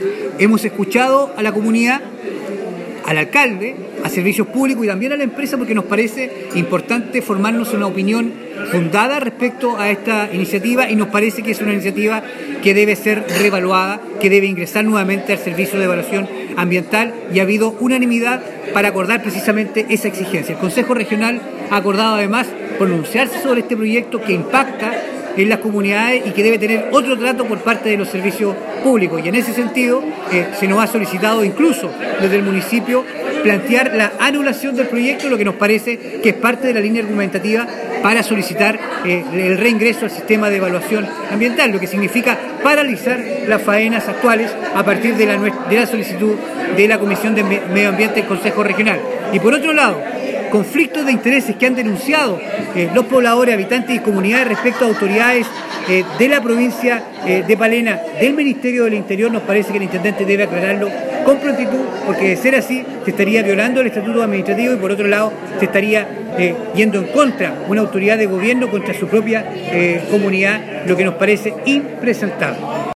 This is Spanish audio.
Hemos escuchado a la comunidad, al alcalde, a servicios públicos y también a la empresa, porque nos parece importante formarnos una opinión fundada respecto a esta iniciativa, y nos parece que es una iniciativa que debe ser reevaluada, que debe ingresar nuevamente al servicio de evaluación ambiental, y ha habido unanimidad para acordar precisamente esa exigencia. El Consejo Regional ha acordado además pronunciarse sobre este proyecto que impacta en las comunidades y que debe tener otro trato por parte de los servicios públicos, y en ese sentido se nos ha solicitado incluso desde el municipio plantear la anulación del proyecto, lo que nos parece que es parte de la línea argumentativa para solicitar el reingreso al sistema de evaluación ambiental, lo que significa paralizar las faenas actuales a partir de la solicitud de la Comisión de Medio Ambiente del Consejo Regional. Y por otro lado, conflictos de intereses que han denunciado los pobladores, habitantes y comunidades respecto a autoridades de la provincia de Palena, del Ministerio del Interior, nos parece que el intendente debe aclararlo con prontitud, porque de ser así se estaría violando el estatuto administrativo y por otro lado se estaría yendo en contra una autoridad de gobierno contra su propia comunidad, lo que nos parece impresentable.